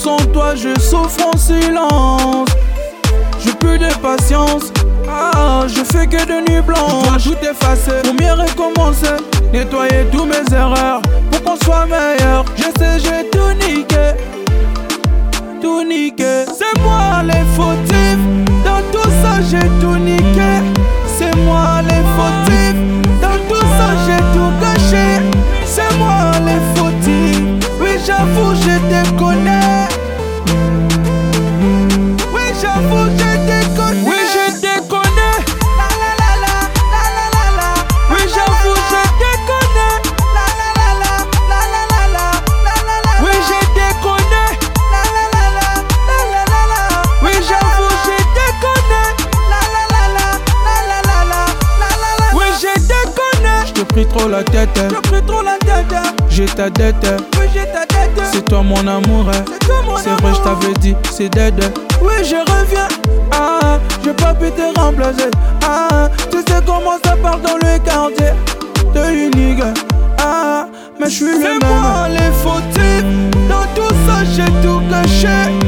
Sans toi je souffre en silence. J'ai plus de patience. Je fais que de nuit blanche. Je dois tout effacer pour mieux recommencer. Nettoyer tous mes erreurs pour qu'on soit meilleur. Je sais j'ai tout niqué. Tout niqué. C'est moi les fautifs. Dans tout ça j'ai tout niqué. C'est moi les fautifs. Dans tout ça j'ai tout gâché. C'est moi les fautifs. Oui j'avoue je déconne. Oui j'avoue je déconne. Oui je déconne. Oui j'avoue je déconne. Oui je déconne. Oui j'avoue je déconne. Oui je déconne. Je te pris trop la tête. J'ai ta dette. Oui j'ai ta tête. C'est toi mon amour. C'est vrai je t'avais dit c'est dead. Oui je reviens. J'ai pas pu te remplacer. Tu sais comment ça part dans le quartier de l'unique. Mais je suis le même. C'est moi les fautifs. Dans tout ça j'ai tout gâché.